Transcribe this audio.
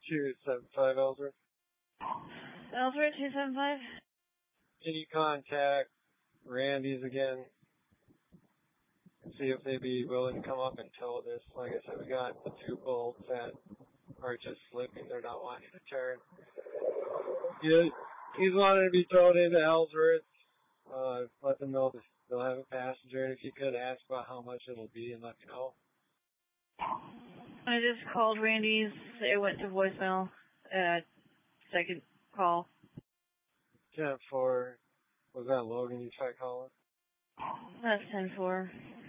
275 Ellsworth. Ellsworth 275? Can you contact Randy's again and see if they'd be willing to come up and tow this? Like I said, we got the 2 bolts that are just slipping. They're not wanting to turn. He's wanting to be towed into Ellsworth. Let them know they'll have a passenger. And if you could ask about how much it'll be and let me know. I just called Randy's. It went to voicemail. Second call. 10-4. Was that Logan you tried calling? That's 10-4.